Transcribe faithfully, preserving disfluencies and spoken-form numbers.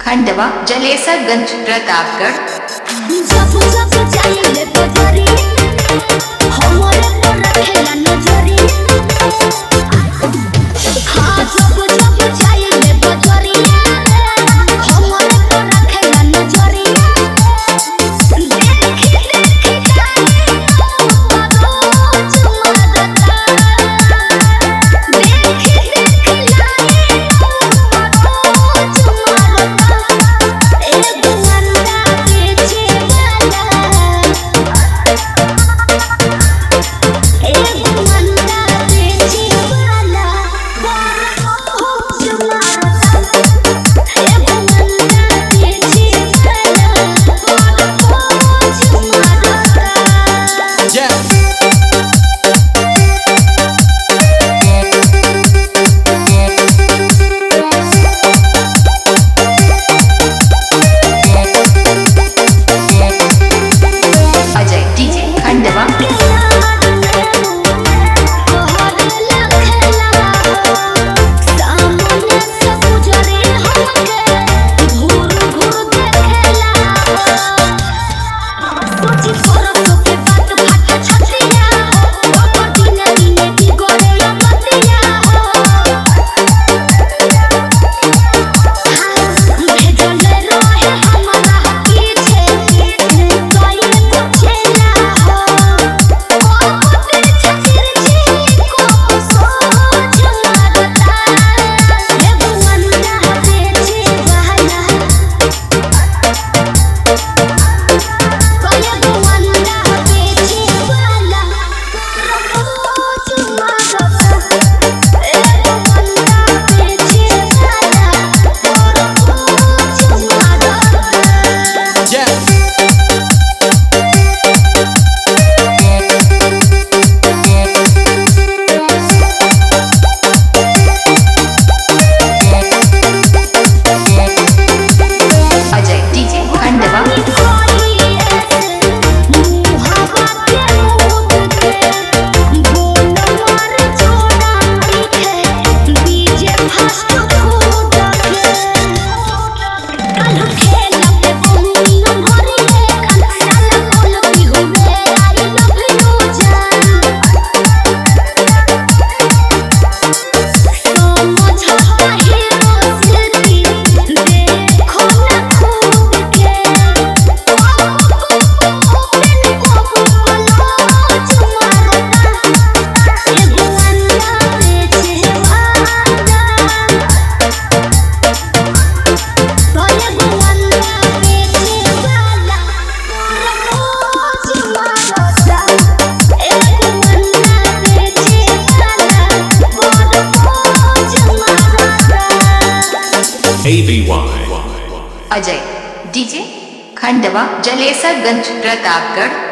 खंडवा जलेसरगंज प्रतापगढ़। जब जब जाइले बजरी हमरे पर रखेला नजरी। हाँ जब जब जाइले बजरी हमरे पर रखेला नजरी। देखी देखी जाने रोज मरता। देखी देखी जाने रोज मरता। एगो अंडा बेचे वाला एगो अंडा बेचे वाला रोज मरता। एगो अंडा बेचे वाला रोज मरता। Ajay DJ Khandwa. Ajay DJ Khandwa. Ajay DJ Khandwa Jalesarganj Pratapgarh.